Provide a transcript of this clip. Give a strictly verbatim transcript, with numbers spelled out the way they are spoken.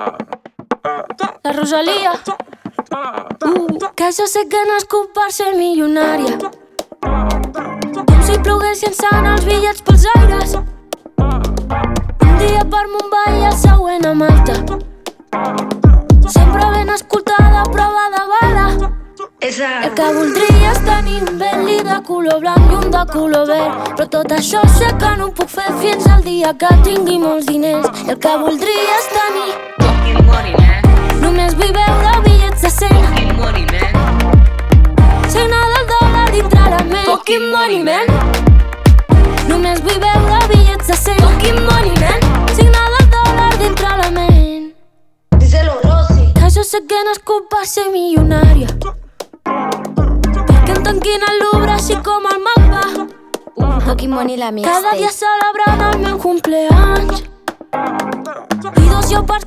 La Rosalía. Uh, que jo sé que he nascut per ser milionària. Com si ploguessin sant els bitllets pels aires. Un dia per Mumbai i el següent a Malta. Sempre ben escoltada, prova de bala. El que voldria és tenir un Bentley de color blanc i un de color verd, però tot això sé que no ho puc fer fins al dia que tingui molts diners. El que voldria és tenir fucking money, man. Només vull veure bitllets de cent. Fucking money, man. Signar del dòlar dintre la ment. Fucking money, man. Només vull veure bitllets de cent. Fucking money, man. Signar del dòlar dintre la ment. Díselo, Rosy. Que jo sé que he nascut per ser milionària, perquè em tanquin al Louvre així com el mapa. Fucking money la mixtape. Cada dia celebrant el meu cumpleaños i dos jo per